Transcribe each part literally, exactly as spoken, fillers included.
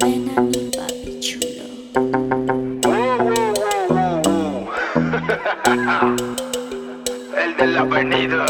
Ven a mi papi chulo. El de la avenida.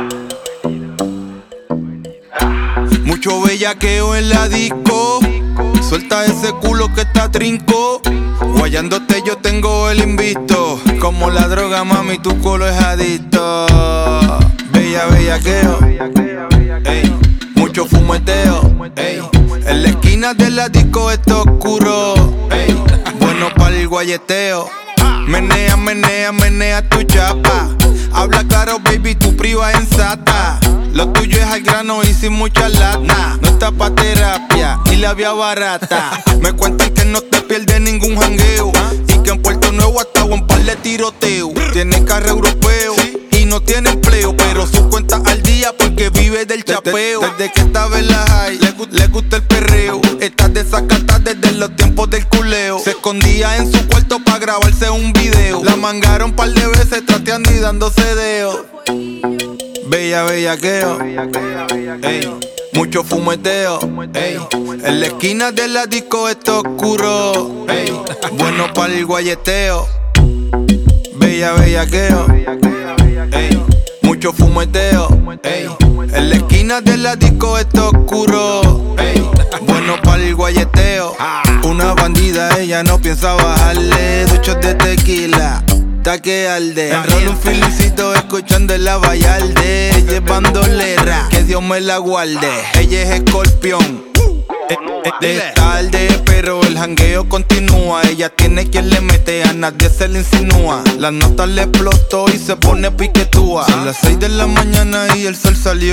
Mucho bellaqueo en la disco. Suelta ese culo que está trinco. Guayándote yo tengo el invisto. Como la droga, mami, tu culo es adicto. Bella, bellaqueo. Ey. Mucho fumeteo. Ey. En la esquina de la disco está oscuro. Ey. Bueno para el guayeteo. Menea, menea, menea tu chapa. Habla claro, baby, tu priva en sata. Lo tuyo es al grano y sin mucha lata. No está pa' terapia y la vía barata. Me cuentan que no te pierdes ningún jangueo y que en Puerto Nuevo hasta un par de tiroteo. Tiene carro europeo y no tiene empleo, pero su cuenta al día porque vive del chapeo. Desde que estaba en la high, le, gu le gusta el perreo. Está desacatada desde los tiempos del culeo. Se escondía en su cuarto pa' grabarse un video. La mangaron par de veces trateando y dándose deo. Bella, bellaqueo. Ey. Mucho fumeteo. Ey. En la esquina de la disco está oscuro. Ey. Bueno para el guayeteo. Bella, bellaqueo. Ey. Mucho fumeteo. Ey. En la esquina de la disco está oscuro. Ey. Bueno para el guayeteo. Una bandida, ella no piensa bajarle. Duchos de tequila, que arde. Enrollo un filicito escuchando la Vallarde. Ella es bandolera, que Dios me la guarde. Ella es escorpión, eh, eh, es tarde, pero el jangueo continúa. Ella tiene quien le mete, a nadie se le insinúa. La nota le explotó y se pone piquetúa. Son las seis de la mañana y el sol salió.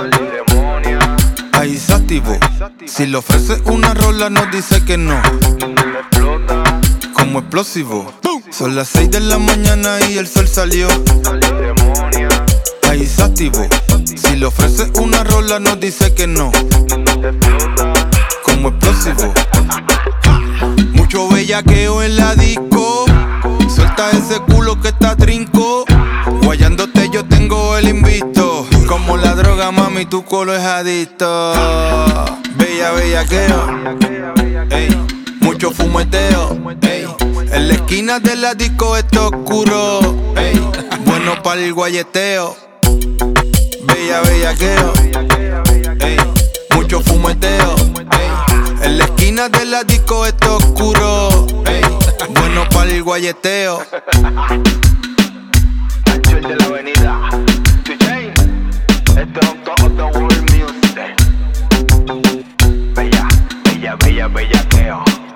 Ahí se activó. Si le ofrece una rola nos dice que no. Como explosivo. Son las seis de la mañana y el sol salió. Ahí se activó. Si le ofrece una rola nos dice que no. Como explosivo. Mucho bellaqueo en la disco. Suelta ese culo que está trinco. Guayándote yo tengo el invisto. Como la droga, mami, tu culo es adicto. Bella, bellaqueo. Ey. Mucho fumeteo. Ey. En la esquina de la disco está oscuro. Ey. Bueno para el guayeteo. Bella, bellaqueo. Ey. Mucho fumeteo. Ey. En la esquina de la disco está oscuro. Ey. Bueno para el guayeteo. El de la avenida. D J. Esto es todo the world music. Bella, bella, bella, bellaqueo.